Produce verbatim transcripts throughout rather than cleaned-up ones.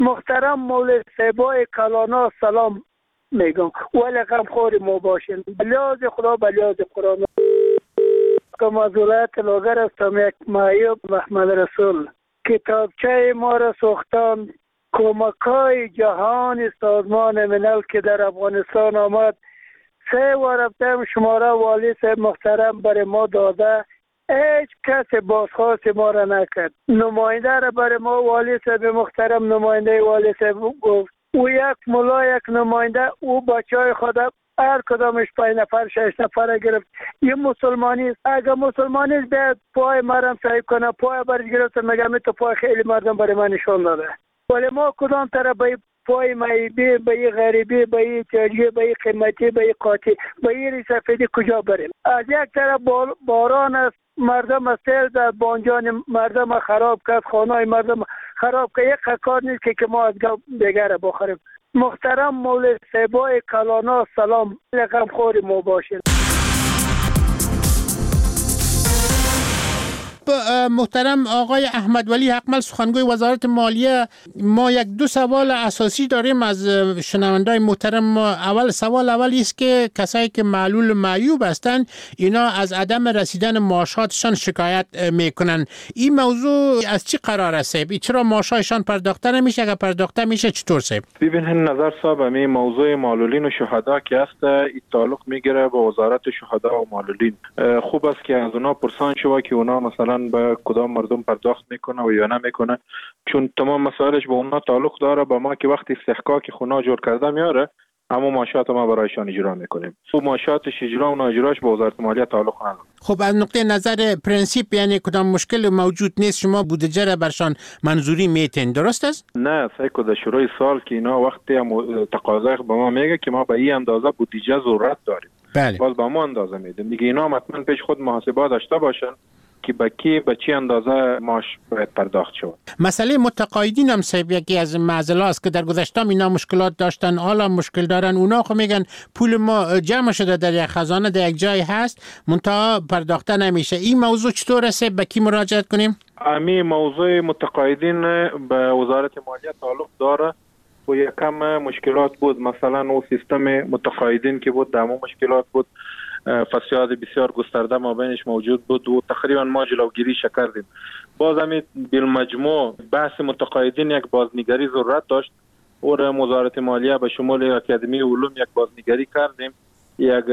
محترم مولوی صاحبای کلانا سلام میگم، ولی غمخوار ما باشین. بلیاز خدا بلیاز قرآن. که از ولایت لاغر هستم، یک معیوب محمد رسول. کتابچه ما را ساختن کمکای جهان سازمان ملل که در افغانستان آمد. سه و رفتم شماره والی صاحب محترم برای ما داده، هیچ کس بازخواست ما را نکرد. نماینده را برای ما والی صاحب محترم نماینده والی صاحب گفت. او یک ملا یک نماینده، او بچه های خود هر کدامش پنج نفر شش نفر گرفت. یه مسلمانی است، اگر مسلمانی است بیاد پای مرم صاحب کنه، پای برش گرفت میگم تو پای خیلی مردم برای من نشان داده. ولی ما کدام طرف به پای معیبی، به این غریبی، به این تاجی، به این قیمتی، به این قاطی، به این سفیدی کجا بریم؟ از یک طرف باران است، مردم از سیل در بانجان مردم خراب کرد، خانه مردم خراب کرد. یک کار نیست که ما از دیگر بخوریم. محترم مولوی صاحبای کلانا سلام، غمخوار ما باشین. محترم آقای احمد ولی حقمل سخنگوی وزارت مالیه، ما یک دو سوال اساسی داریم از شنوندای محترم ما. اول سوال اولی است که کسایی که معلول معیوب هستند اینا از عدم رسیدن معاشاتشان شکایت میکنن. این موضوع از چی قرار است؟ چرا معاشایشان پرداخته نمیشه؟ اگر پرداخته میشه چطور صاحب؟ ببینید نظر صاحب، می موضوع معلولین و شهدا که است این تعلق میگیره با وزارت شهدا و معلولین. خوب است که از اونا پرسان شوه که اونا مثلا به کدام مردم پرداخت میکنه و یا نمیکنه، چون تمام مسائلش به اونا تعلق داره. با ما که وقتی استحقاق خونه جور کرده میاره، اما معاشات ما برایشان اجرا میکنیم. و معاشاتش اجرا و نااجراش به وزارت مالیه تعلق نداره. خب از نقطه نظر پرنسیپ یعنی کدام مشکل موجود نیست، شما بودجه را برشان منظوری میتین، درست است؟ نه، سایکو در شروع سال که اینا وقتی تقاضای به ما میگه که ما به این اندازه بودجه ضرورت داریم، بله. باز با ما اندازه میدیم. دیگه اینا حتما پیش خود محاسبه داشته باشن که با کی به چی اندازه معاش باید پرداخت شود. مسئله متقاعدین هم صاحب یکی از معضلات است که در گذشته اینا مشکلات داشتن، حالا مشکل دارن. اونا خب میگن پول ما جمع شده در یک خزانه در یک جای هست منتها پرداخته نمیشه. این موضوع چطور است؟ به کی مراجعت کنیم؟ امی موضوع متقاعدین به وزارت مالیه تعلق داره و یکم مشکلات بود. مثلا او سیستم متقاعدین که بود دامو مشکلات بود، فساد بسیار گسترده ما بینش موجود بود و تقریبا ما جلوگیری کردیم. باز همین بالمجموع بحث متقاعدین یک بازنگری ضرورت داشت و وزارت مالیه به شمول اکادمی علوم یک بازنگری کردیم. یک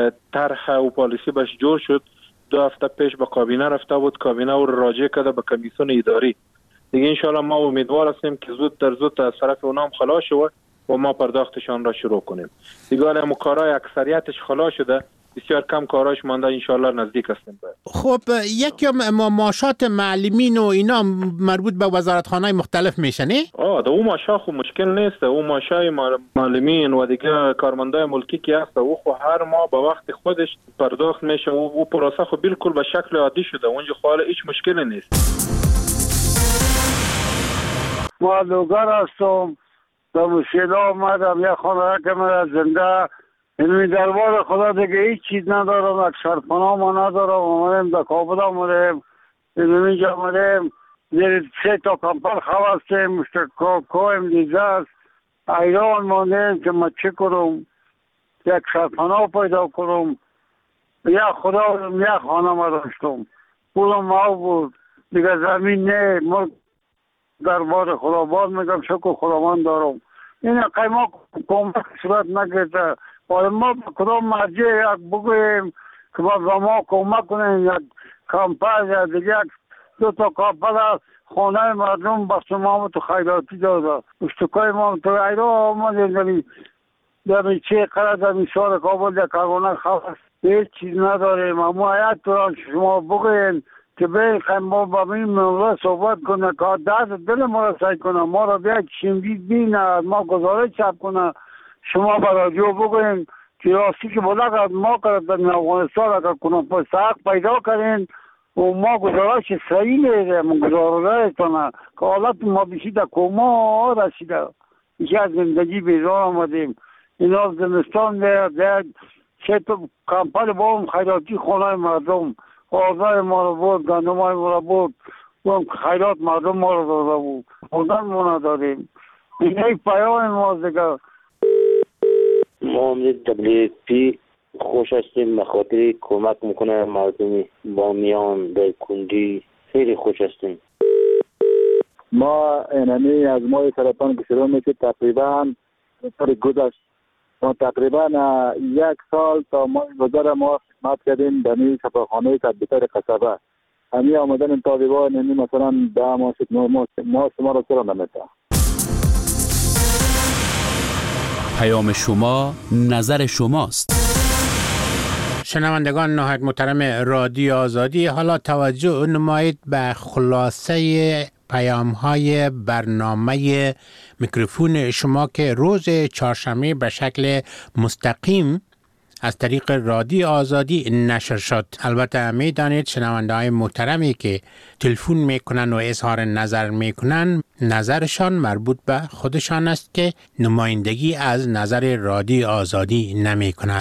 طرح و پالیسی بهش جور شد. دو هفته پیش به کابینه رفته بود، کابینه او راجع کرده به کمیسیون اداری. دیگه انشالله ما امیدوار هستیم که زود در زود از طرف اونا هم خلاص شود و ما پرداختشان را شروع کنیم. دیگه الان کارهای اکثریتش خلاص شده، بسیار کم کاراش مانده، انشالله نزدیک هستیم. خب یکی ما معاشات معلمین و اینا مربوط به وزارتخانه‌های مختلف میشه نه؟ آه ده او معاشات خو مشکل نیست. او معاشای معلمین و دیگه کارمندای ملکی که هست او خو هر ماه به وقت خودش پرداخت میشه و او پروسه خو بالکل به شکل عادی شده. اونجا خاله هیچ مشکلی نیست. ما لوگر هستم، به مشکل آمدم. یک خانه که من زنده این دربار خدا دیگه هیچ چیز ندارم، یک سرپناه ما ندارم. آمدیم در کابل آمدیم، اینجا آمدیم زیر سه تا کمپل خوستیم، مشتکایم دیزه است. ایران ماندیم که ما چه کنم، یک سرپناه پیدا کنم. یک خدا یک خانه ما داشتم، پولم ما بود دیگه زمین نه. ما دربار خدا باز میگم شکر خداوند دارم. این قیمه کمک صورت نگرده. ولی ما کدام مرجع یک بگویم که ما به ما کمک کنیم، یک کمپل یا دیگه یک دو تا کمپل خانه مردم بخش ما تو خیراتی داده. اشتکای ما تو ایران آمدیم دمی چه قرد دمی سال کابل در کارگانه خواست هیچ چیز نداریم. اما حیات تو شما بگویم که به خیلی ما با این موضوع صحبت کنه که دست دل ما را سعی کنه، ما را بیا شنگید بینه، ما گزارش چپ کنه. شما برای جو بگوین که راستی که بوده که ما کرد در افغانستان اگر کنم پس حق پیدا کردین و ما گزارش صحیح میده، ما گزارش کنه که حالت ما بشید در کما رسیده. ایچی از زندگی بیزار آمدیم. این از زمستان در چه تو کمپل با هم خیراتی خانه مردم آزای ما رو بود، گندم های ما رو بود و خیرات مردم ما رو داده بود. خوندن ما نداریم. این یک پیام ماست دیگه. ما هم دبلیو پی خوش هستیم به خاطر کمک میکنه مردم بامیان در کنجی خیلی خوش هستیم. ما اینمی از ماه سرطان که شروع میشه تقریبا سال گذشت ما تقریبا یک سال تا ماه گذر ما خدمت کردیم در این شفاخانه تدبیتر قصبه. همی آمدن این طالبان یعنی مثلا ده ماه شد نه ماه ما شما را سرا نمیتا. پیام شما نظر شماست. شنوندگان نهایت محترم رادیو آزادی، حالا توجه نمایید به خلاصه پیام های برنامه میکروفون شما که روز چهارشنبه به شکل مستقیم از طریق رادیو آزادی نشر شد. البته میدانید شنونده های محترمی که تلفن میکنن و اظهار نظر میکنن نظرشان مربوط به خودشان است که نمایندگی از نظر رادیو آزادی نمی کند.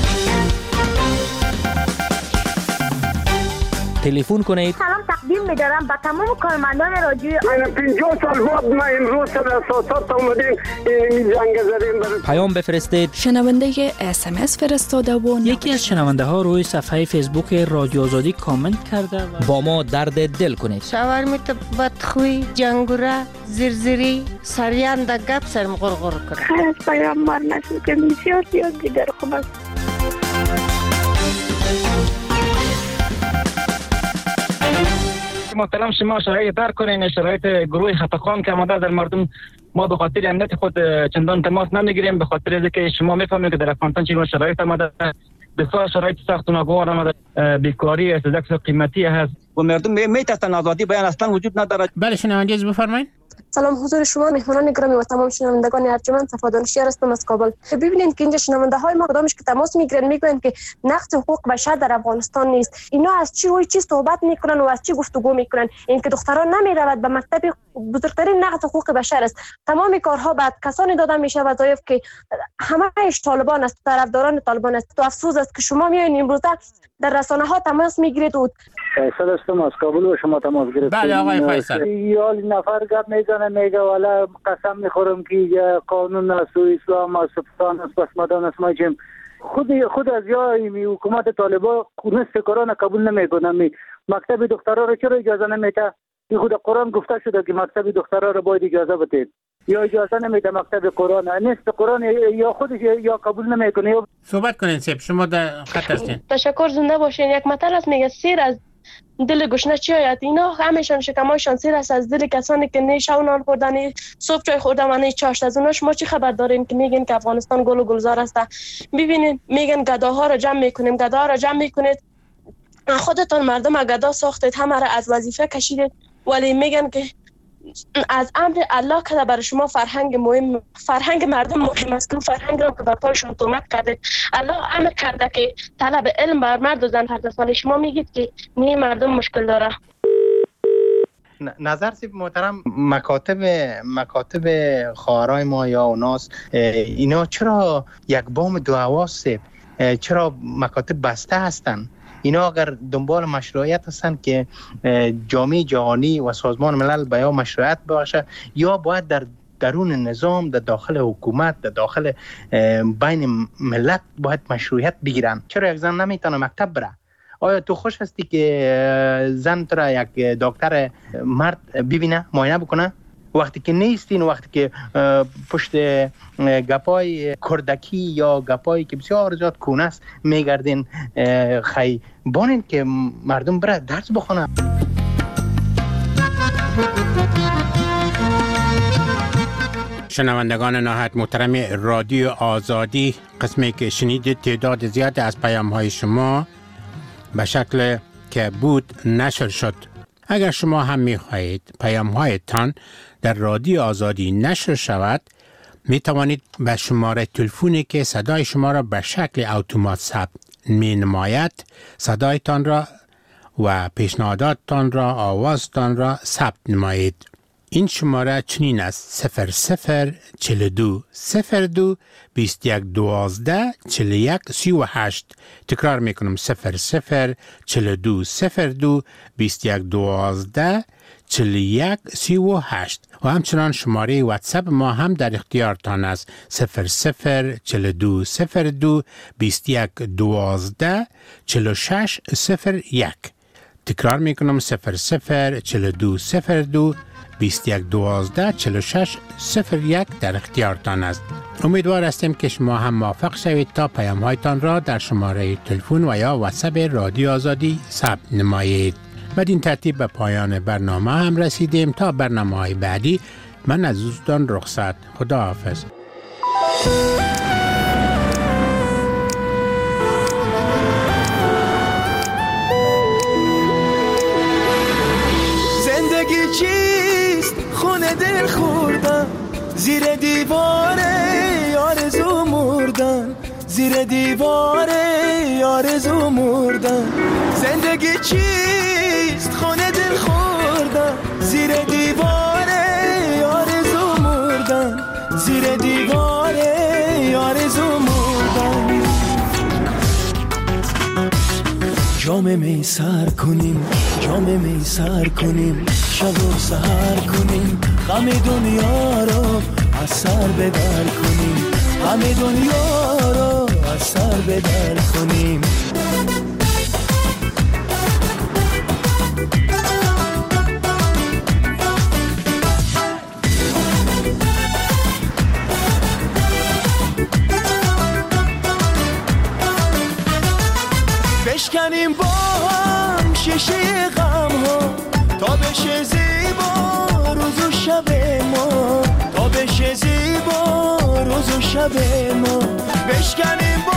تلفن کنید. سلام تقدیم می‌دارم به تمام کارمندان رادیو آزادی. پنجاه سال بعد ما امروز سر اساسات اومدیم این جنگ زدیم برای پیام بفرستید. شنونده اس ام اس فرستاده و یکی از شنونده ها روی صفحه فیسبوک رادیو آزادی کامنت کرده و با ما درد دل کنید. شاورمیت بدخوی جنگوره زرزری سریان دا گپ سرم غرغر کرد. خیر از پیام مار نشد که بسیار زیاد دیگر خوب است. محترم شما شرایط در کنین، شرایط گروه خفقان که آمده در مردم ما به خاطر امنیت خود چندان تماس نمیگیریم، به خاطر اینکه شما میفهمید که در افغانستان چه شرایط آمده، بسیار شرایط سخت و ناگوار آمده، بیکاری است، قیمتی هست و مردم میترسن آزادی بیان اصلا وجود ندارد. بله شنونده بفرمایید. سلام حضور شما مهمانان گرامی و تمام شنوندگان ارجمند، صفادانشیار هستم از کابل. ببینید که اینجا شنونده های ما کدامش که تماس میگیرن میگن که نقض حقوق بشر در افغانستان نیست. اینا از چی روی چی صحبت میکنن و از چی گفتگو میکنن؟ اینکه دختران نمیرود به مکتب بزرگترین نقض حقوق بشر است. تمام کارها بعد کسانی داده میشه وظایف که همه‌اش طالبان است، طرفداران طالبان است. تو افسوس است که شما میایین امروزه در رسانه ها تماس میگیرید و فیصل هستم از کابل و شما تماس گرفتید. بله آقای فیصل. یال نفر گپ میزنه میگه والا قسم میخورم که قانون است و اسلام است پاکستان است بس مدان است ما جیم خود خود از یای می حکومت طالبان نصف قرآن قبول نمیکنه. می مکتب دخترها رو چرا اجازه نمیده؟ این خود قرآن گفته شده که مکتب دخترها رو باید اجازه بدید. یا اجازه نمیده مکتب قرآن نصف قرآن یا خودش یا قبول نمیکنه. صحبت کنین سیب، شما در خط هستین. تشکر، زنده باشین. یک مطلب است میگه سیر از دل گشنه چی آید؟ اینا همیشان شکمایشان سیر است از دل کسانی که نه شب نان خوردن نه صبح چای خوردن و نه چاشت. از اوناش ما چی خبر داریم که میگن که افغانستان گل و گلزار است؟ ببینید میگن گداها را جمع میکنیم، گداها را جمع میکنید. خودتون مردم گدا ساختید، همه را از وظیفه کشیدید، ولی میگن که از امر الله که برای شما فرهنگ مهم، فرهنگ مردم مهم است که فرهنگ را که بر پایشون تومت کرده. الله امر کرده که طلب علم بر مرد و زن فرض است، ولی شما میگید که نه مردم مشکل داره. نظر سیب محترم، مکاتب مکاتب خواهرای ما یا اوناس اینا چرا یک بام دو حواس سیب؟ چرا مکاتب بسته هستن؟ اینا اگر دنبال مشروعیت هستن که جامعه جهانی و سازمان ملل به یا مشروعیت ببخشه یا باید در درون نظام، در داخل حکومت، در داخل بین ملت باید مشروعیت بگیرن. چرا یک زن نمیتونه مکتب بره؟ آیا تو خوش هستی که زن تو را یک دکتر مرد ببینه، معاینه بکنه؟ وقتی که نیستین، وقتی که پشت گپای کردکی یا گپایی که بسیار زیاد کونه است میگردین، خی بانین که مردم بره درس بخونه. شنوندگان نهایت محترم رادیو آزادی، قسمی که شنیدید تعداد زیاد از پیام های شما به شکل که بود نشر شد. اگر شما هم می خواهید پیام هایتان در رادیو آزادی نشر شود، می توانید به شماره تلفنی که صدای شما را به شکل اتومات ثبت می نماید صدایتان را و پیشنهاداتتان را، آوازتان را ثبت نمایید. این شماره چنین است: صفر صفر چل دو صفر دو بیست یک دوازده چل یک سی و هشت. تکرار میکنم: صفر صفر چل دو صفر دو بیست یک دوازده چل یک سی و هشت. و همچنان شماره واتساپ ما هم در اختیارتان است: صفر صفر چل دو صفر دو بیست یک دوازده چل شش صفر یک. تکرار میکنم: صفر صفر چل دو صفر دو بیست یک دوازده چل شش صفر یک در اختیارتان است. امیدوار هستیم که شما هم موفق شوید تا پیام هایتان را در شماره تلفن و یا واتساپ رادیو آزادی ثبت نمایید. بدین ترتیب به پایان برنامه هم رسیدیم. تا برنامه های بعدی من از دوستان رخصت. خدا حافظ. زندگی چیست خونه دل خوردن، زیر دیوار آرزو مردن، زیر دیوار آرزو مردن. زندگی چیست خونه دل خوردن، زیر دیوار آرزو مردن، زیر دیوار آرزو مردن. جام می سر کنیم، جام می سر کنیم، شب و سحر کنیم، غم دنیا رو از سر بدر کنیم، غم دنیا رو از سر بدر کنیم. بشکنیم با هم شیشه غم ها تا بشه زیبا روز و شب ما، تا بشه زیبا روز و شب ما. بشکنیم با